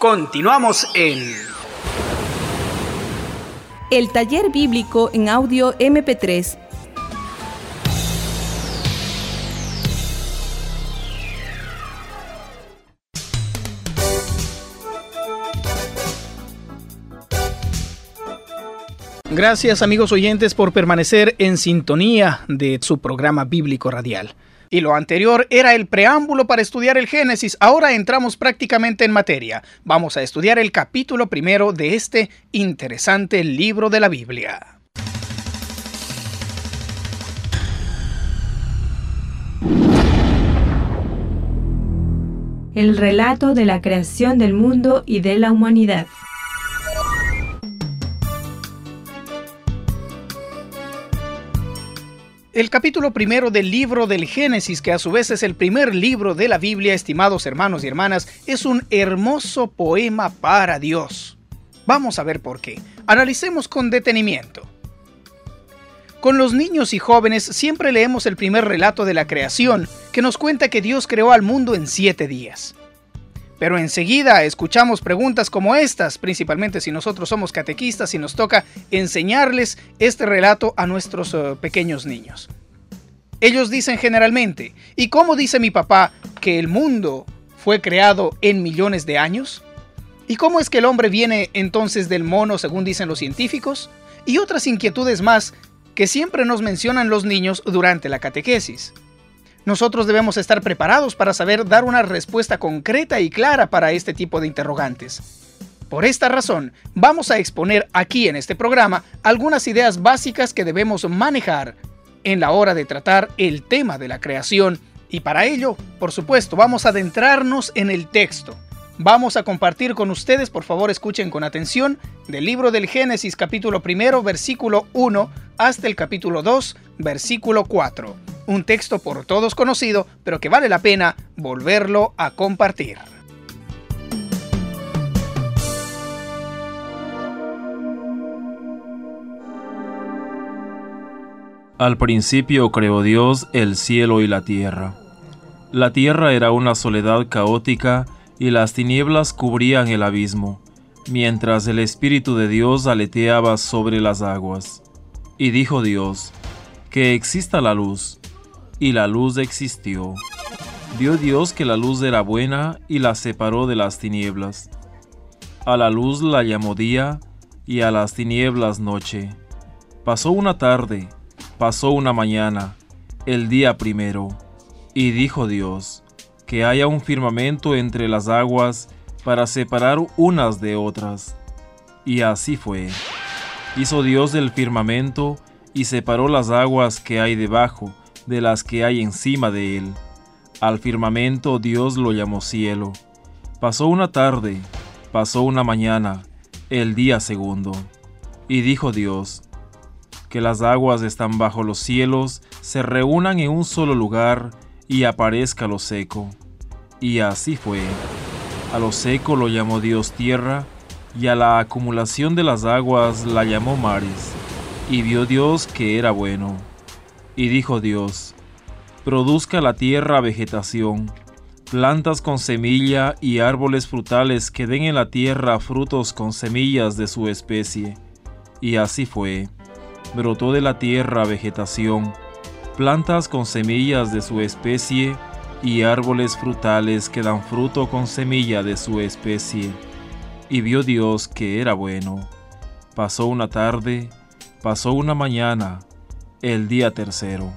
Continuamos en El taller bíblico en audio MP3. Gracias, amigos oyentes, por permanecer en sintonía de su programa bíblico radial. Y lo anterior era el preámbulo para estudiar el Génesis. Ahora entramos prácticamente en materia. Vamos a estudiar el capítulo 1 de este interesante libro de la Biblia. El relato de la creación del mundo y de la humanidad. El capítulo 1 del libro del Génesis, que a su vez es el primer libro de la Biblia, estimados hermanos y hermanas, es un hermoso poema para Dios. Vamos a ver por qué. Analicemos con detenimiento. Con los niños y jóvenes siempre leemos el primer relato de la creación, que nos cuenta que Dios creó al mundo en 7 días. Pero enseguida escuchamos preguntas como estas, principalmente si nosotros somos catequistas y nos toca enseñarles este relato a nuestros pequeños niños. Ellos dicen generalmente, ¿y cómo dice mi papá que el mundo fue creado en millones de años? ¿Y cómo es que el hombre viene entonces del mono, según dicen los científicos? Y otras inquietudes más que siempre nos mencionan los niños durante la catequesis. Nosotros debemos estar preparados para saber dar una respuesta concreta y clara para este tipo de interrogantes. Por esta razón, vamos a exponer aquí en este programa algunas ideas básicas que debemos manejar en la hora de tratar el tema de la creación, y para ello, por supuesto, vamos a adentrarnos en el texto. Vamos a compartir con ustedes, por favor escuchen con atención, del libro del Génesis capítulo 1, versículo 1, hasta el capítulo 2, versículo 4. Un texto por todos conocido, pero que vale la pena volverlo a compartir. Al principio creó Dios el cielo y la tierra. La tierra era una soledad caótica y las tinieblas cubrían el abismo, mientras el Espíritu de Dios aleteaba sobre las aguas. Y dijo Dios, que exista la luz. Y la luz existió. Vio Dios que la luz era buena y la separó de las tinieblas. A la luz la llamó día y a las tinieblas noche. Pasó una tarde, pasó una mañana, el día primero. Y dijo Dios, que haya un firmamento entre las aguas para separar unas de otras. Y así fue. Hizo Dios el firmamento y separó las aguas que hay debajo de las que hay encima de él. Al firmamento Dios lo llamó cielo. Pasó una tarde, pasó una mañana, el día segundo. Y dijo Dios, que las aguas están bajo los cielos, se reúnan en un solo lugar, y aparezca lo seco. Y así fue. A lo seco lo llamó Dios tierra, y a la acumulación de las aguas la llamó mares. Y vio Dios que era bueno. Y dijo Dios, produzca la tierra vegetación, plantas con semilla y árboles frutales que den en la tierra frutos con semillas de su especie. Y así fue. Brotó de la tierra vegetación, plantas con semillas de su especie y árboles frutales que dan fruto con semilla de su especie. Y vio Dios que era bueno. Pasó una tarde, pasó una mañana, el día tercero.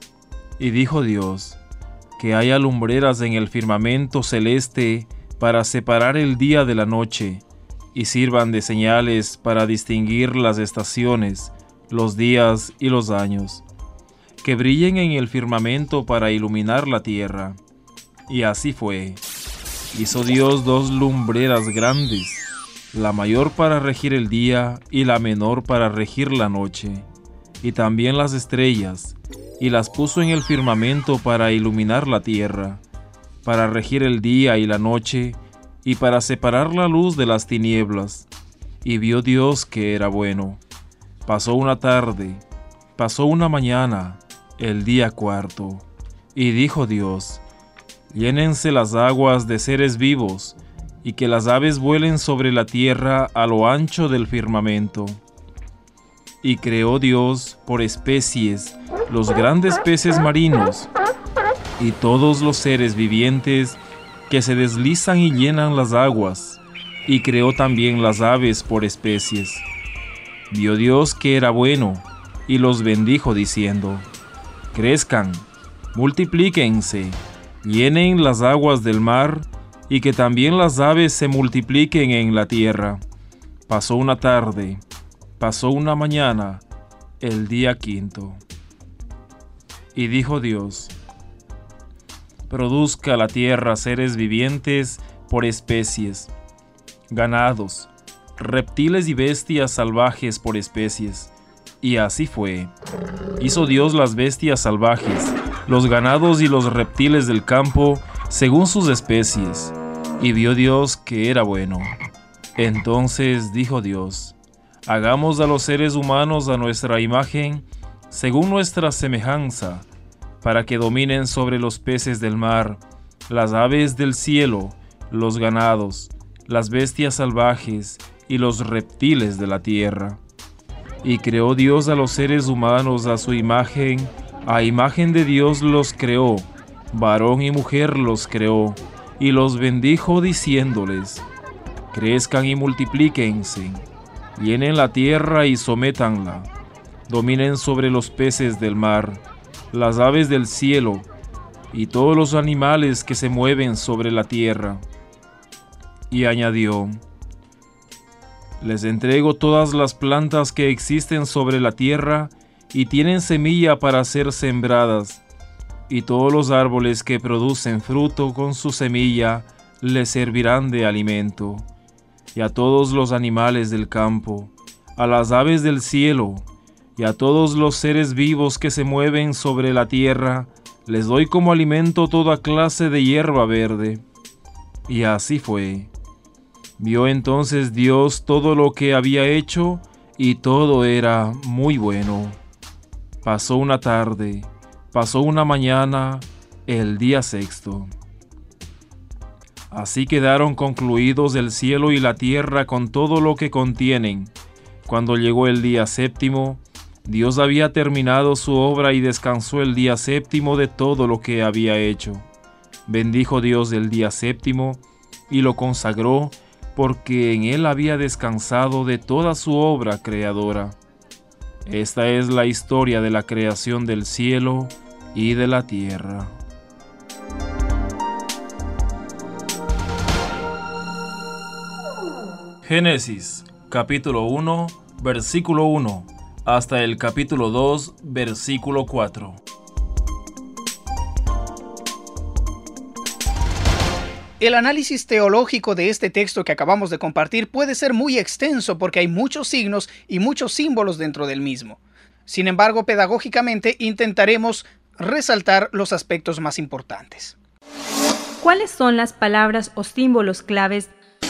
Y dijo Dios, que haya lumbreras en el firmamento celeste para separar el día de la noche, y sirvan de señales para distinguir las estaciones, los días y los años, que brillen en el firmamento para iluminar la tierra. Y así fue. Hizo Dios 2 lumbreras grandes, la mayor para regir el día y la menor para regir la noche, y también las estrellas, y las puso en el firmamento para iluminar la tierra, para regir el día y la noche, y para separar la luz de las tinieblas. Y vio Dios que era bueno. Pasó una tarde, pasó una mañana, el día cuarto. Y dijo Dios, llénense las aguas de seres vivos, y que las aves vuelen sobre la tierra a lo ancho del firmamento. Y creó Dios por especies los grandes peces marinos y todos los seres vivientes que se deslizan y llenan las aguas, y creó también las aves por especies. Vio Dios que era bueno, y los bendijo diciendo: crezcan, multiplíquense, llenen las aguas del mar, y que también las aves se multipliquen en la tierra. Pasó una tarde, pasó una mañana, el día quinto. Y dijo Dios: produzca la tierra seres vivientes por especies, ganados, reptiles y bestias salvajes por especies. Y así fue. Hizo Dios las bestias salvajes, los ganados y los reptiles del campo, según sus especies. Y vio Dios que era bueno. Entonces dijo Dios: hagamos a los seres humanos a nuestra imagen, según nuestra semejanza, para que dominen sobre los peces del mar, las aves del cielo, los ganados, las bestias salvajes y los reptiles de la tierra. Y creó Dios a los seres humanos a su imagen, a imagen de Dios los creó, varón y mujer los creó, y los bendijo diciéndoles: crezcan y multiplíquense, llenen la tierra y sométanla, dominen sobre los peces del mar, las aves del cielo, y todos los animales que se mueven sobre la tierra. Y añadió: les entrego todas las plantas que existen sobre la tierra y tienen semilla para ser sembradas, y todos los árboles que producen fruto con su semilla les servirán de alimento, y a todos los animales del campo, a las aves del cielo, y a todos los seres vivos que se mueven sobre la tierra, les doy como alimento toda clase de hierba verde. Y así fue. Vio entonces Dios todo lo que había hecho, y todo era muy bueno. Pasó una tarde, pasó una mañana, el día sexto. Así quedaron concluidos el cielo y la tierra con todo lo que contienen. Cuando llegó el día séptimo, Dios había terminado su obra y descansó el día séptimo de todo lo que había hecho. Bendijo Dios el día séptimo y lo consagró, porque en él había descansado de toda su obra creadora. Esta es la historia de la creación del cielo y de la tierra. Génesis, capítulo 1, versículo 1, hasta el capítulo 2, versículo 4. El análisis teológico de este texto que acabamos de compartir puede ser muy extenso porque hay muchos signos y muchos símbolos dentro del mismo. Sin embargo, pedagógicamente intentaremos resaltar los aspectos más importantes. ¿Cuáles son las palabras o símbolos claves?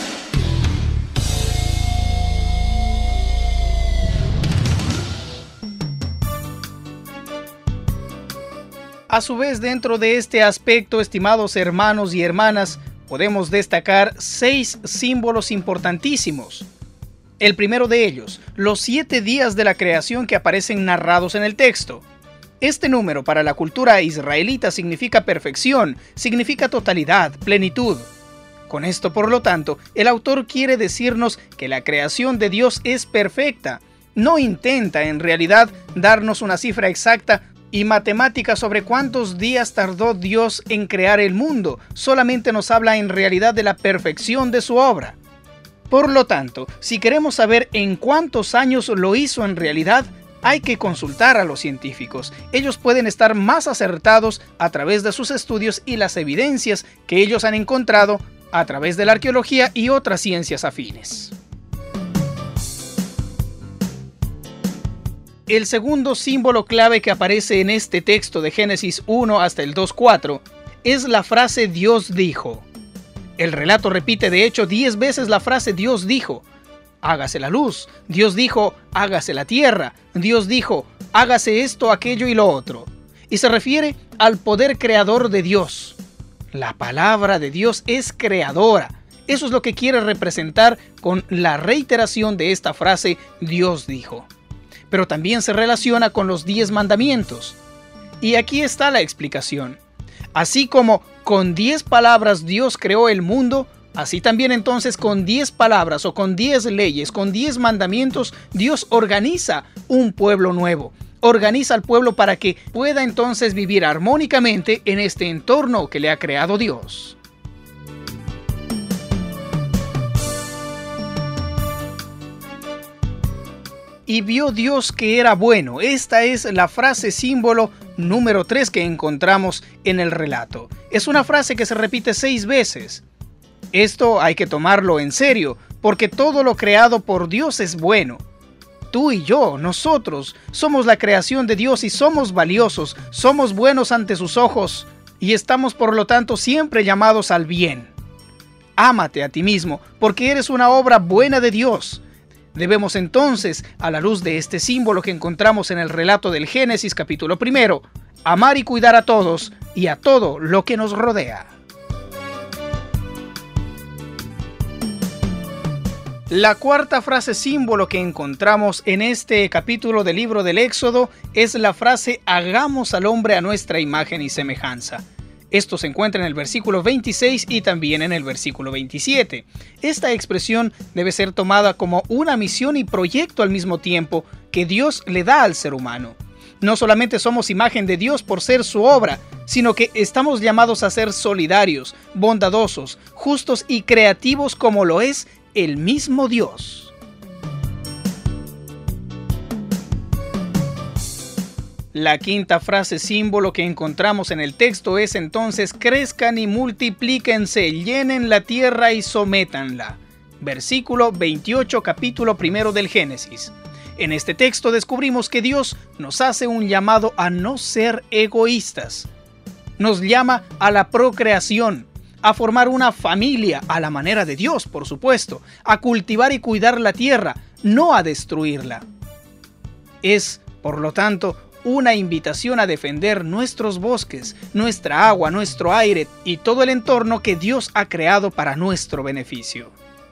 A su vez, dentro de este aspecto, estimados hermanos y hermanas, podemos destacar 6 símbolos importantísimos. El primero de ellos, los 7 días de la creación que aparecen narrados en el texto. Este número para la cultura israelita significa perfección, significa totalidad, plenitud. Con esto, por lo tanto, el autor quiere decirnos que la creación de Dios es perfecta. No intenta, en realidad, darnos una cifra exacta y matemática sobre cuántos días tardó Dios en crear el mundo. Solamente nos habla en realidad de la perfección de su obra. Por lo tanto, si queremos saber en cuántos años lo hizo en realidad, hay que consultar a los científicos. Ellos pueden estar más acertados a través de sus estudios y las evidencias que ellos han encontrado a través de la arqueología y otras ciencias afines. El segundo símbolo clave que aparece en este texto de Génesis 1 hasta el 2:4 es la frase Dios dijo. El relato repite de hecho 10 veces la frase Dios dijo. Hágase la luz. Dios dijo, hágase la tierra. Dios dijo, hágase esto, aquello y lo otro. Y se refiere al poder creador de Dios. La palabra de Dios es creadora. Eso es lo que quiere representar con la reiteración de esta frase, Dios dijo. Pero también se relaciona con los 10 mandamientos. Y aquí está la explicación. Así como con 10 palabras Dios creó el mundo, así también entonces con 10 palabras o con 10 leyes, con 10 mandamientos, Dios organiza un pueblo nuevo. Organiza al pueblo para que pueda entonces vivir armónicamente en este entorno que le ha creado Dios. Y vio Dios que era bueno. Esta es la frase símbolo número 3 que encontramos en el relato. Es una frase que se repite 6 veces. Esto hay que tomarlo en serio, porque todo lo creado por Dios es bueno. Tú y yo, nosotros, somos la creación de Dios y somos valiosos, somos buenos ante sus ojos y estamos por lo tanto siempre llamados al bien. Ámate a ti mismo, porque eres una obra buena de Dios. Debemos entonces, a la luz de este símbolo que encontramos en el relato del Génesis capítulo 1, amar y cuidar a todos y a todo lo que nos rodea. La cuarta frase símbolo que encontramos en este capítulo del libro del Éxodo es la frase hagamos al hombre a nuestra imagen y semejanza. Esto se encuentra en el versículo 26 y también en el versículo 27. Esta expresión debe ser tomada como una misión y proyecto al mismo tiempo que Dios le da al ser humano. No solamente somos imagen de Dios por ser su obra, sino que estamos llamados a ser solidarios, bondadosos, justos y creativos como lo es el mismo Dios. La quinta frase símbolo que encontramos en el texto es entonces crezcan y multiplíquense, llenen la tierra y sométanla. Versículo 28, capítulo 1 del Génesis. En este texto descubrimos que Dios nos hace un llamado a no ser egoístas. Nos llama a la procreación, a formar una familia a la manera de Dios, por supuesto, a cultivar y cuidar la tierra, no a destruirla. Es, por lo tanto, una invitación a defender nuestros bosques, nuestra agua, nuestro aire y todo el entorno que Dios ha creado para nuestro beneficio.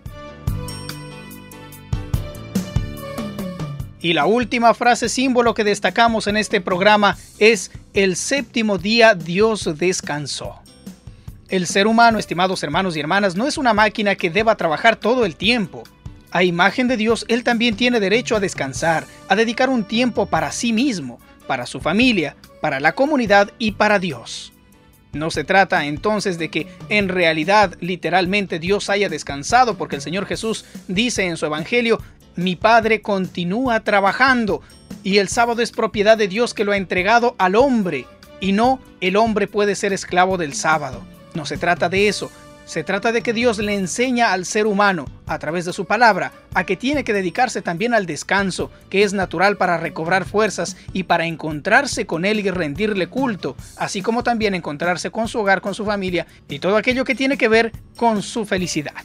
Y la última frase símbolo que destacamos en este programa es el séptimo día Dios descansó. El ser humano, estimados hermanos y hermanas, no es una máquina que deba trabajar todo el tiempo. A imagen de Dios, Él también tiene derecho a descansar, a dedicar un tiempo para sí mismo, para su familia, para la comunidad y para Dios. No se trata entonces de que en realidad, literalmente, Dios haya descansado, porque el Señor Jesús dice en su Evangelio, mi Padre continúa trabajando y el sábado es propiedad de Dios que lo ha entregado al hombre y no el hombre puede ser esclavo del sábado. No se trata de eso, se trata de que Dios le enseña al ser humano, a través de su palabra, a que tiene que dedicarse también al descanso, que es natural para recobrar fuerzas y para encontrarse con Él y rendirle culto, así como también encontrarse con su hogar, con su familia y todo aquello que tiene que ver con su felicidad.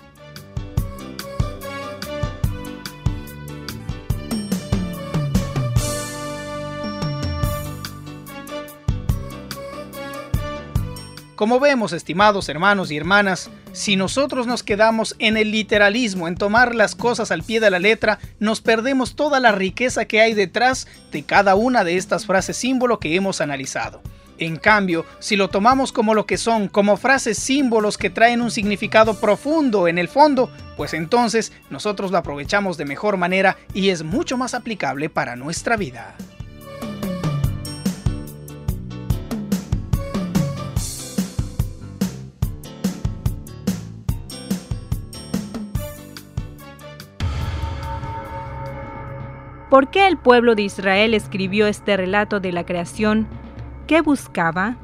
Como vemos, estimados hermanos y hermanas, si nosotros nos quedamos en el literalismo, en tomar las cosas al pie de la letra, nos perdemos toda la riqueza que hay detrás de cada una de estas frases símbolo que hemos analizado. En cambio, si lo tomamos como lo que son, como frases símbolos que traen un significado profundo en el fondo, pues entonces nosotros lo aprovechamos de mejor manera y es mucho más aplicable para nuestra vida. ¿Por qué el pueblo de Israel escribió este relato de la creación? ¿Qué buscaba?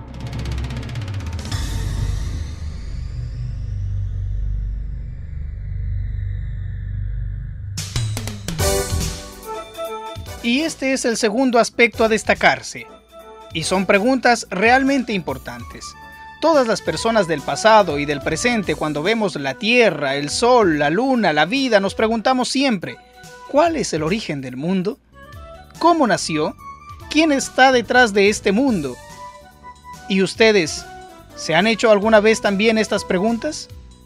Y este es el segundo aspecto a destacarse. Y son preguntas realmente importantes. Todas las personas del pasado y del presente, cuando vemos la tierra, el sol, la luna, la vida, nos preguntamos siempre, ¿cuál es el origen del mundo? ¿Cómo nació? ¿Quién está detrás de este mundo? ¿Y ustedes se han hecho alguna vez también estas preguntas?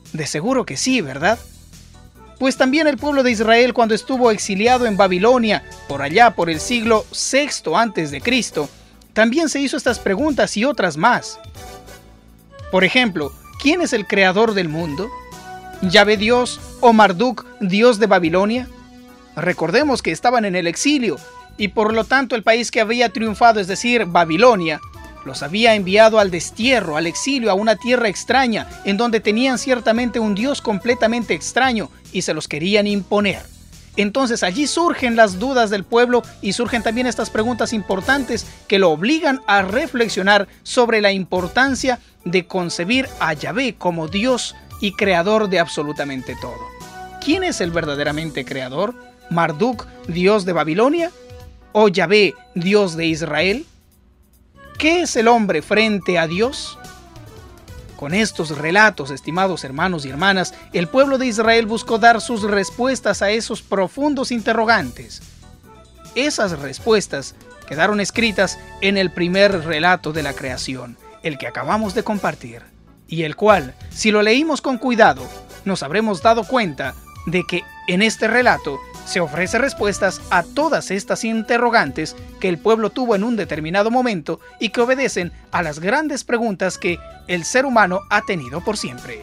De seguro que sí, ¿verdad? Pues también el pueblo de Israel, cuando estuvo exiliado en Babilonia, por allá por el siglo VI a.C., también se hizo estas preguntas y otras más. Por ejemplo, ¿quién es el creador del mundo? ¿Yahvé Dios o Marduk, dios de Babilonia? Recordemos que estaban en el exilio y por lo tanto el país que había triunfado, es decir, Babilonia, los había enviado al destierro, al exilio, a una tierra extraña, en donde tenían ciertamente un dios completamente extraño y se los querían imponer. Entonces allí surgen las dudas del pueblo y surgen también estas preguntas importantes que lo obligan a reflexionar sobre la importancia de concebir a Yahvé como Dios y creador de absolutamente todo. ¿Quién es el verdaderamente creador? ¿Marduk, dios de Babilonia? ¿O Yahvé, dios de Israel? ¿Qué es el hombre frente a Dios? Con estos relatos, estimados hermanos y hermanas, el pueblo de Israel buscó dar sus respuestas a esos profundos interrogantes. Esas respuestas quedaron escritas en el primer relato de la creación, el que acabamos de compartir, y el cual, si lo leímos con cuidado, nos habremos dado cuenta de que en este relato se ofrece respuestas a todas estas interrogantes que el pueblo tuvo en un determinado momento y que obedecen a las grandes preguntas que el ser humano ha tenido por siempre.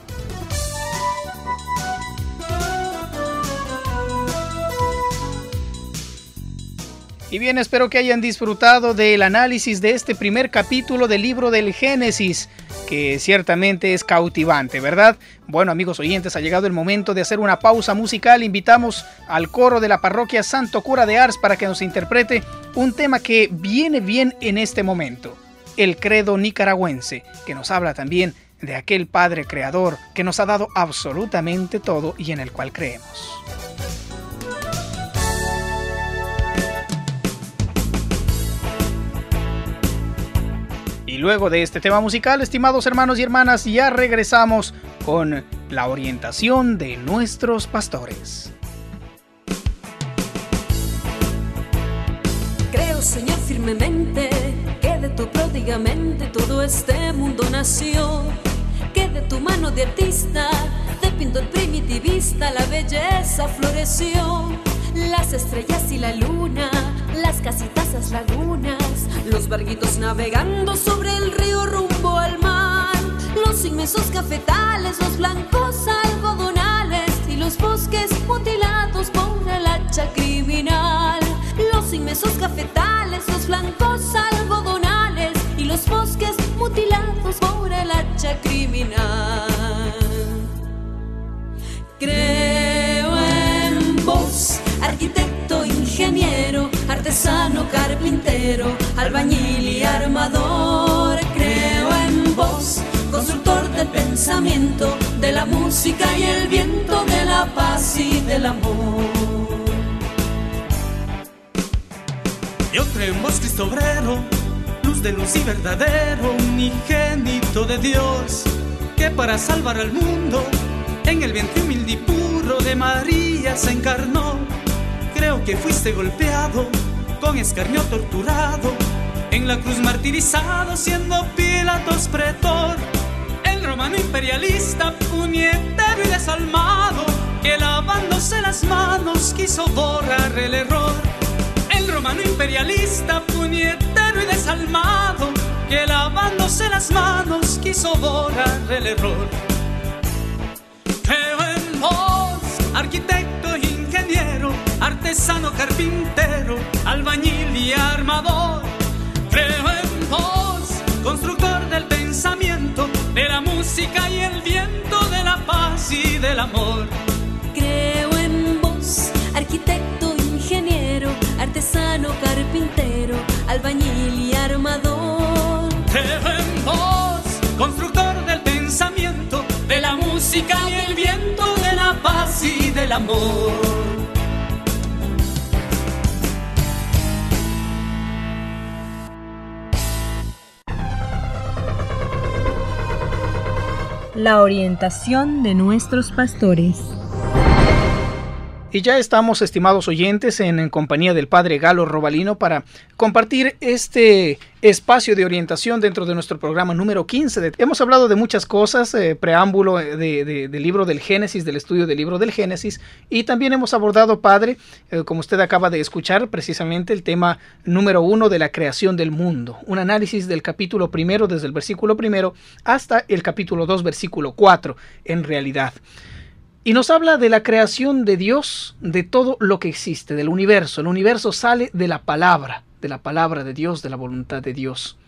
Y bien, espero que hayan disfrutado del análisis de este primer capítulo del libro del Génesis, que ciertamente es cautivante, ¿verdad? Bueno, amigos oyentes, ha llegado el momento de hacer una pausa musical. Invitamos al coro de la parroquia Santo Cura de Ars para que nos interprete un tema que viene bien en este momento, el credo nicaragüense, que nos habla también de aquel Padre Creador que nos ha dado absolutamente todo y en el cual creemos. Y luego de este tema musical, estimados hermanos y hermanas, ya regresamos con la orientación de nuestros pastores. Creo, Señor, firmemente que de tu pródiga mente todo este mundo nació, que de tu mano de artista, de pintor primitivista, la belleza floreció. Las estrellas y la luna, las casitas, las lagunas, los barquitos navegando sobre el río rumbo al mar, los inmensos cafetales, los blancos algodonales y los bosques mutilados por el hacha criminal. Los inmensos cafetales, los blancos algodonales y los bosques mutilados por el hacha criminal. Creo en vos, arquitecto, ingeniero, artesano, carpintero, albañil y armador. Creo en vos, constructor del pensamiento, de la música y el viento, de la paz y del amor. Yo creo en vos, Cristo obrero, luz de luz y verdadero, unigénito de Dios, que para salvar al mundo en el vientre humilde y puro de María se encarnó. Creo que fuiste golpeado, con escarnio torturado, en la cruz martirizado, siendo Pilatos pretor. El romano imperialista, puñetero y desalmado, que lavándose las manos quiso borrar el error. El romano imperialista, puñetero y desalmado, que lavándose las manos quiso borrar el error. Creo en vos, arquitecto, ingeniero, artesano, carpintero, albañil y armador. Creo en vos, constructor del pensamiento, de la música y el viento, de la paz y del amor. Creo en vos, arquitecto, ingeniero, artesano, carpintero, albañil y armador. Creo en vos, constructor del pensamiento, de la música y el viento, de la paz y del amor. La orientación de nuestros pastores. Y ya estamos, estimados oyentes, en compañía del Padre Galo Robalino para compartir este espacio de orientación dentro de nuestro programa número 15. Hemos hablado de muchas cosas, preámbulo del libro del Génesis, del estudio del libro del Génesis, y también hemos abordado, Padre, como usted acaba de escuchar, precisamente el tema número 1 de la creación del mundo. Un análisis del capítulo 1, desde el versículo 1 hasta el capítulo 2, versículo 4, en realidad. Y nos habla de la creación de Dios, de todo lo que existe, del universo. El universo sale de la palabra de Dios, de la voluntad de Dios.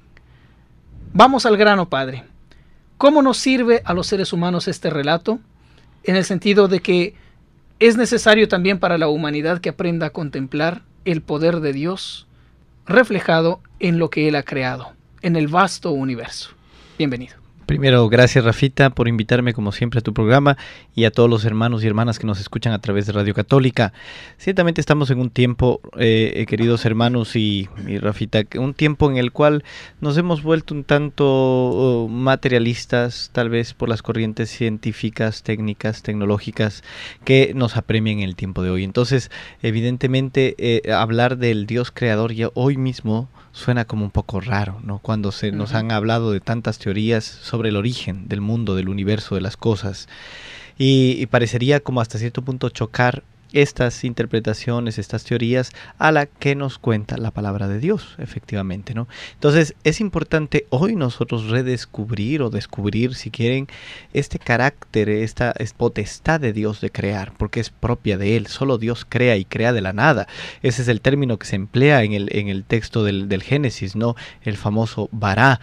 Vamos al grano, Padre. ¿Cómo nos sirve a los seres humanos este relato? En el sentido de que es necesario también para la humanidad que aprenda a contemplar el poder de Dios reflejado en lo que Él ha creado, en el vasto universo. Bienvenido. Primero, gracias Rafita por invitarme como siempre a tu programa y a todos los hermanos y hermanas que nos escuchan a través de Radio Católica. Ciertamente estamos en un tiempo, queridos hermanos y Rafita, un tiempo en el cual nos hemos vuelto un tanto materialistas, tal vez por las corrientes científicas, técnicas, tecnológicas que nos apremian en el tiempo de hoy. Entonces, evidentemente, hablar del Dios creador ya hoy mismo suena como un poco raro, ¿no? Cuando nos han hablado de tantas teorías sobre el origen del mundo, del universo, de las cosas. Y parecería como hasta cierto punto chocar estas interpretaciones, estas teorías a la que nos cuenta la palabra de Dios, efectivamente, ¿no? Entonces es importante hoy nosotros redescubrir o descubrir, si quieren, este carácter, esta potestad de Dios de crear, porque es propia de Él. Solo Dios crea y crea de la nada. Ese es el término que se emplea en el texto del Génesis, ¿no? El famoso bará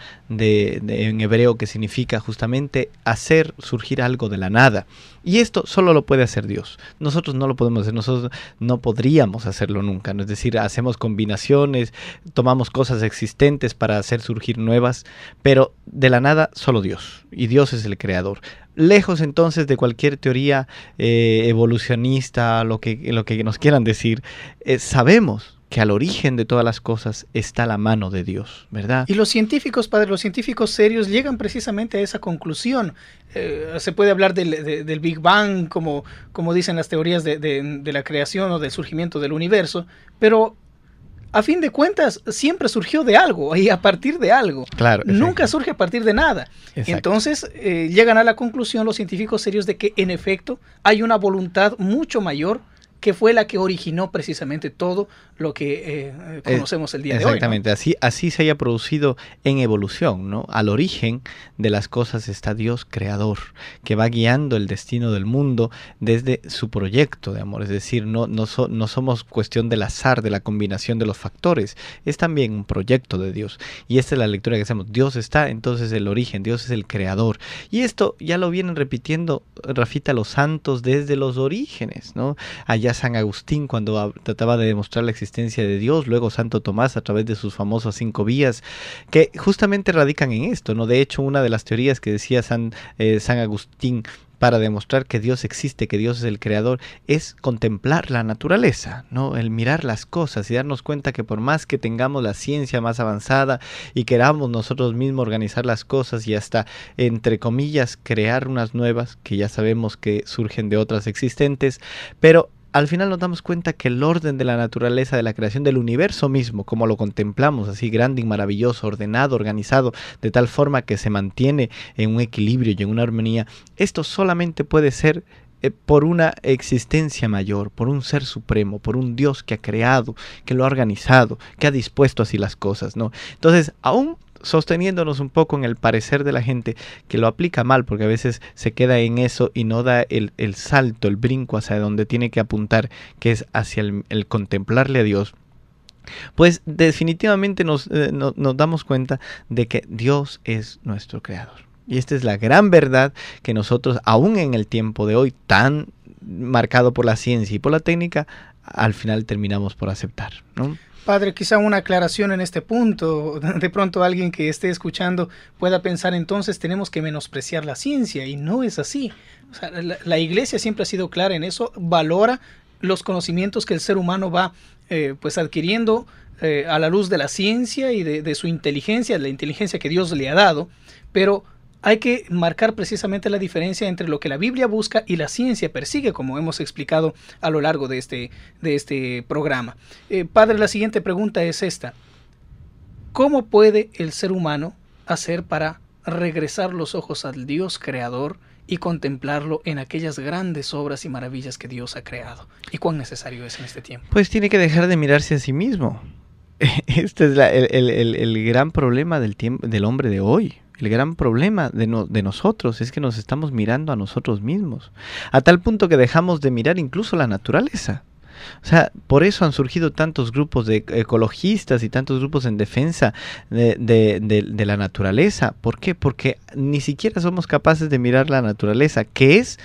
en hebreo, que significa justamente hacer surgir algo de la nada. Y esto solo lo puede hacer Dios. Nosotros no lo podemos hacer, nosotros no podríamos hacerlo nunca, ¿no? Es decir, hacemos combinaciones, tomamos cosas existentes para hacer surgir nuevas, pero de la nada solo Dios, y Dios es el creador. Lejos entonces de cualquier teoría evolucionista, lo que nos quieran decir, sabemos que al origen de todas las cosas está la mano de Dios, ¿verdad? Y los científicos, Padre, los científicos serios llegan precisamente a esa conclusión. Se puede hablar del Big Bang, como dicen las teorías de la creación o del surgimiento del universo, pero a fin de cuentas siempre surgió de algo y a partir de algo. Claro. Nunca surge a partir de nada. Exacto. Entonces llegan a la conclusión los científicos serios de que en efecto hay una voluntad mucho mayor que fue la que originó precisamente todo lo que conocemos el día de hoy, ¿no? Exactamente, así se haya producido en evolución, ¿no? Al origen de las cosas está Dios creador, que va guiando el destino del mundo desde su proyecto de amor. Es decir, no somos cuestión del azar, de la combinación de los factores, es también un proyecto de Dios. Y esta es la lectura que hacemos. Dios está, entonces el origen, Dios es el creador. Y esto ya lo vienen repitiendo, Rafita, los santos desde los orígenes, ¿no? Allá San Agustín, cuando trataba de demostrar la existencia de Dios, luego Santo Tomás a través de sus famosas 5 vías, que justamente radican en esto, ¿no? De hecho, una de las teorías que decía San Agustín para demostrar que Dios existe, que Dios es el creador, es contemplar la naturaleza, ¿no? El mirar las cosas y darnos cuenta que por más que tengamos la ciencia más avanzada y queramos nosotros mismos organizar las cosas y hasta, entre comillas, crear unas nuevas, que ya sabemos que surgen de otras existentes, pero al final nos damos cuenta que el orden de la naturaleza, de la creación del universo mismo, como lo contemplamos, así grande y maravilloso, ordenado, organizado, de tal forma que se mantiene en un equilibrio y en una armonía, esto solamente puede ser por una existencia mayor, por un ser supremo, por un Dios que ha creado, que lo ha organizado, que ha dispuesto así las cosas, ¿no? Entonces, aún sosteniéndonos un poco en el parecer de la gente que lo aplica mal, porque a veces se queda en eso y no da el salto, el brinco hacia donde tiene que apuntar, que es hacia el contemplarle a Dios, pues definitivamente nos damos cuenta de que Dios es nuestro creador. Y esta es la gran verdad que nosotros, aún en el tiempo de hoy, tan marcado por la ciencia y por la técnica, al final terminamos por aceptar, ¿no? Padre, quizá una aclaración en este punto. De pronto alguien que esté escuchando pueda pensar entonces tenemos que menospreciar la ciencia, y no es así. O sea, la Iglesia siempre ha sido clara en eso, valora los conocimientos que el ser humano va pues adquiriendo a la luz de la ciencia y de su inteligencia, la inteligencia que Dios le ha dado, pero hay que marcar precisamente la diferencia entre lo que la Biblia busca y la ciencia persigue, como hemos explicado a lo largo de este programa. Padre, la siguiente pregunta es esta. ¿Cómo puede el ser humano hacer para regresar los ojos al Dios creador y contemplarlo en aquellas grandes obras y maravillas que Dios ha creado? ¿Y cuán necesario es en este tiempo? Pues tiene que dejar de mirarse a sí mismo. Este es el gran problema del hombre de hoy. El gran problema de nosotros es que nos estamos mirando a nosotros mismos, a tal punto que dejamos de mirar incluso la naturaleza. O sea, por eso han surgido tantos grupos de ecologistas y tantos grupos en defensa de la naturaleza. ¿Por qué? Porque ni siquiera somos capaces de mirar la naturaleza, que es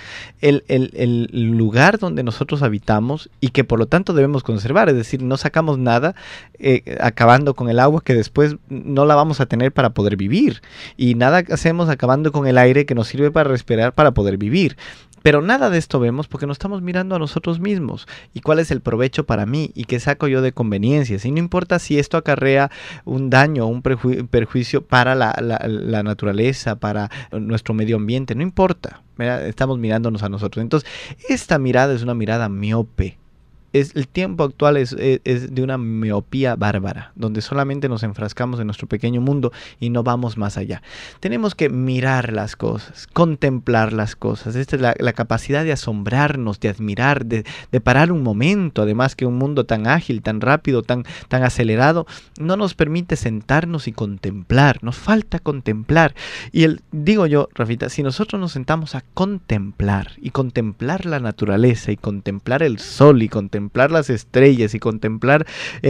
el lugar donde nosotros habitamos y que por lo tanto debemos conservar. Es decir, no sacamos nada acabando con el agua que después no la vamos a tener para poder vivir. Y nada hacemos acabando con el aire que nos sirve para respirar para poder vivir. Pero nada de esto vemos porque nos estamos mirando a nosotros mismos y cuál es el provecho para mí y qué saco yo de conveniencias. Y no importa si esto acarrea un daño o un perjuicio para la naturaleza, para nuestro medio ambiente, no importa, ¿verdad? Estamos mirándonos a nosotros. Entonces, esta mirada es una mirada miope. El tiempo actual es de una miopía bárbara, donde solamente nos enfrascamos en nuestro pequeño mundo y no vamos más allá. Tenemos que mirar las cosas, contemplar las cosas. Esta es la capacidad de asombrarnos, de admirar, de parar un momento. Además que un mundo tan ágil, tan rápido, tan acelerado, no nos permite sentarnos y contemplar. Nos falta contemplar. Y digo yo, Rafita, si nosotros nos sentamos a contemplar y contemplar la naturaleza y contemplar el sol y contemplar las estrellas y contemplar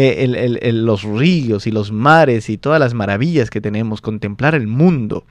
los ríos y los mares y todas las maravillas que tenemos, contemplar el mundo,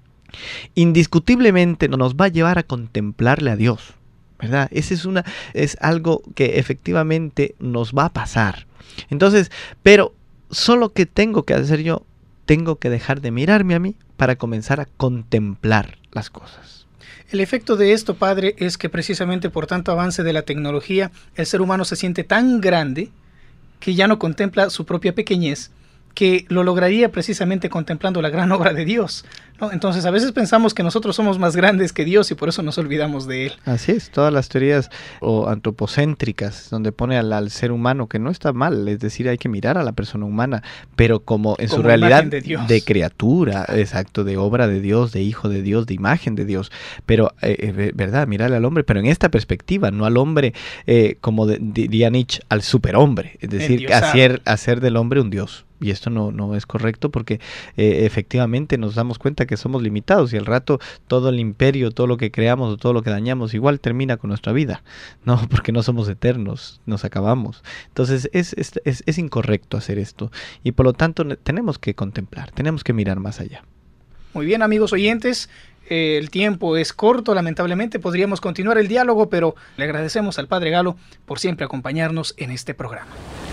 indiscutiblemente nos va a llevar a contemplarle a Dios, ¿verdad? Es algo que efectivamente nos va a pasar. Entonces, pero solo que tengo que hacer yo, tengo que dejar de mirarme a mí para comenzar a contemplar las cosas. El efecto de esto, Padre, es que precisamente por tanto avance de la tecnología, el ser humano se siente tan grande que ya no contempla su propia pequeñez, que lo lograría precisamente contemplando la gran obra de Dios, ¿no? Entonces a veces pensamos que nosotros somos más grandes que Dios y por eso nos olvidamos de Él. Así es, todas las teorías antropocéntricas, donde pone al ser humano, que no está mal, es decir, hay que mirar a la persona humana, pero como su realidad de criatura, exacto, de obra de Dios, de hijo de Dios, de imagen de Dios, pero, ¿verdad? Mirarle al hombre, pero en esta perspectiva, no al hombre, como diría Nietzsche, al superhombre, es decir, hacer del hombre un Dios. Y esto no es correcto porque efectivamente nos damos cuenta que somos limitados y al rato todo el imperio, todo lo que creamos o todo lo que dañamos igual termina con nuestra vida, ¿no? Porque no somos eternos, nos acabamos. Entonces es incorrecto hacer esto y por lo tanto tenemos que contemplar, tenemos que mirar más allá. Muy bien, amigos oyentes. El tiempo es corto, lamentablemente podríamos continuar el diálogo, pero le agradecemos al Padre Galo por siempre acompañarnos en este programa.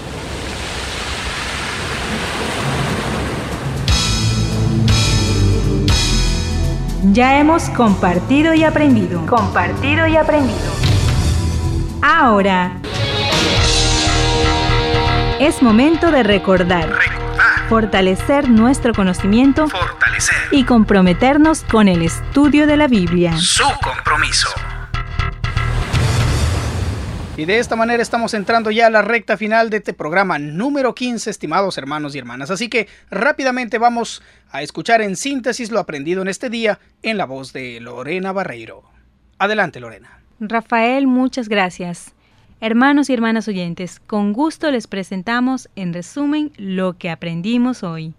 Ya hemos compartido y aprendido. Ahora es momento de recordar. Fortalecer nuestro conocimiento. Y comprometernos con el estudio de la Biblia. Su compromiso. Y de esta manera estamos entrando ya a la recta final de este programa número 15, estimados hermanos y hermanas. Así que rápidamente vamos a escuchar en síntesis lo aprendido en este día en la voz de Lorena Barreiro. Adelante, Lorena. Rafael, muchas gracias. Hermanos y hermanas oyentes, con gusto les presentamos en resumen lo que aprendimos hoy.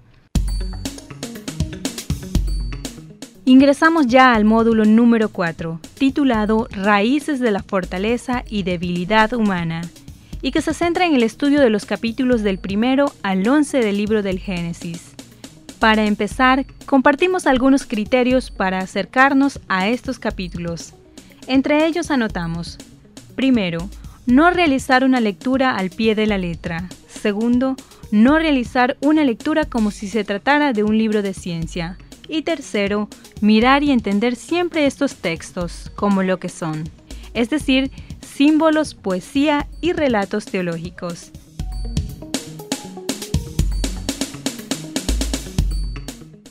Ingresamos ya al módulo número 4, titulado Raíces de la fortaleza y debilidad humana, y que se centra en el estudio de los capítulos del 1 al 11 del libro del Génesis. Para empezar, compartimos algunos criterios para acercarnos a estos capítulos. Entre ellos anotamos: primero, no realizar una lectura al pie de la letra. Segundo, no realizar una lectura como si se tratara de un libro de ciencia. Y tercero, mirar y entender siempre estos textos como lo que son, es decir, símbolos, poesía y relatos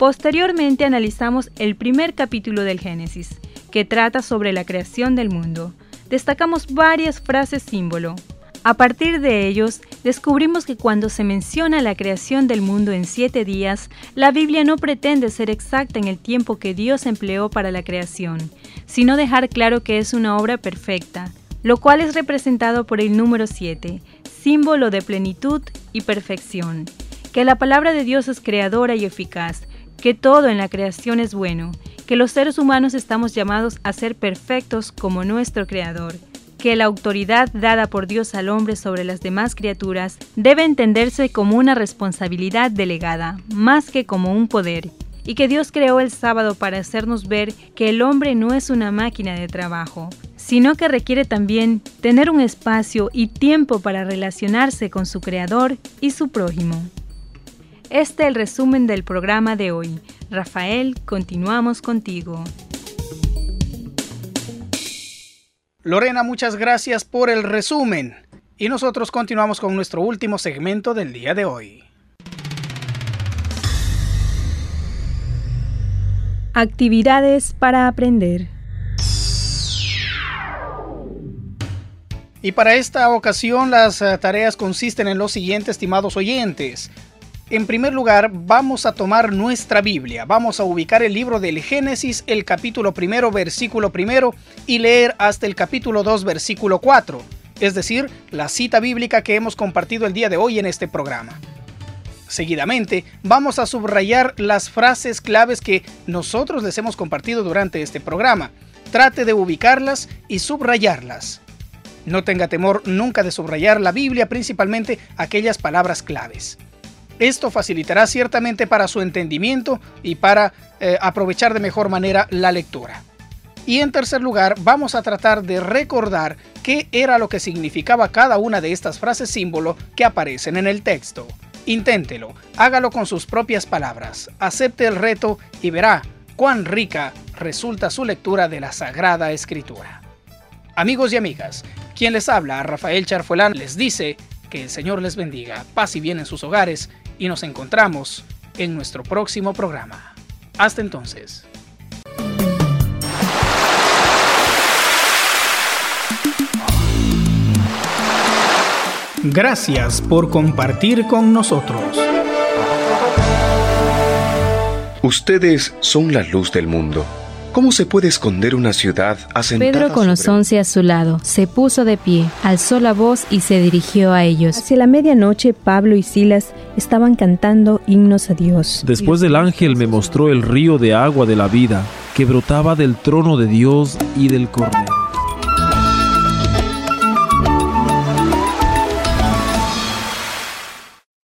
Posteriormente analizamos el primer capítulo del Génesis, que trata sobre la creación del mundo. Destacamos varias frases símbolo. A partir de ellos, descubrimos que cuando se menciona la creación del mundo en 7 días, la Biblia no pretende ser exacta en el tiempo que Dios empleó para la creación, sino dejar claro que es una obra perfecta, lo cual es representado por el número 7, símbolo de plenitud y perfección, que la palabra de Dios es creadora y eficaz, que todo en la creación es bueno, que los seres humanos estamos llamados a ser perfectos como nuestro Creador, que la autoridad dada por Dios al hombre sobre las demás criaturas debe entenderse como una responsabilidad delegada, más que como un poder, y que Dios creó el sábado para hacernos ver que el hombre no es una máquina de trabajo, sino que requiere también tener un espacio y tiempo para relacionarse con su Creador y su prójimo. Este es el resumen del programa de hoy. Rafael, continuamos contigo. Lorena, muchas gracias por el resumen. Y nosotros continuamos con nuestro último segmento del día de hoy. Actividades para aprender. Y para esta ocasión las tareas consisten en lo siguiente, estimados oyentes. En primer lugar, vamos a tomar nuestra Biblia, vamos a ubicar el libro del Génesis, el capítulo 1, versículo 1, y leer hasta el capítulo 2, versículo 4, es decir, la cita bíblica que hemos compartido el día de hoy en este programa. Seguidamente, vamos a subrayar las frases claves que nosotros les hemos compartido durante este programa. Trate de ubicarlas y subrayarlas. No tenga temor nunca de subrayar la Biblia, principalmente aquellas palabras claves. Esto facilitará ciertamente para su entendimiento y para aprovechar de mejor manera la lectura. Y en tercer lugar, vamos a tratar de recordar qué era lo que significaba cada una de estas frases símbolo que aparecen en el texto. Inténtelo, hágalo con sus propias palabras, acepte el reto y verá cuán rica resulta su lectura de la Sagrada Escritura. Amigos y amigas, quien les habla, Rafael Charfuelán, les dice que el Señor les bendiga, paz y bien en sus hogares, y nos encontramos en nuestro próximo programa. Hasta entonces. Gracias por compartir con nosotros. Ustedes son la luz del mundo. ¿Cómo se puede esconder una ciudad asentada Pedro, con los 11 a su lado, se puso de pie, alzó la voz y se dirigió a ellos. Hacia la medianoche, Pablo y Silas estaban cantando himnos a Dios. Después el ángel me mostró el río de agua de la vida, que brotaba del trono de Dios y del Cordero.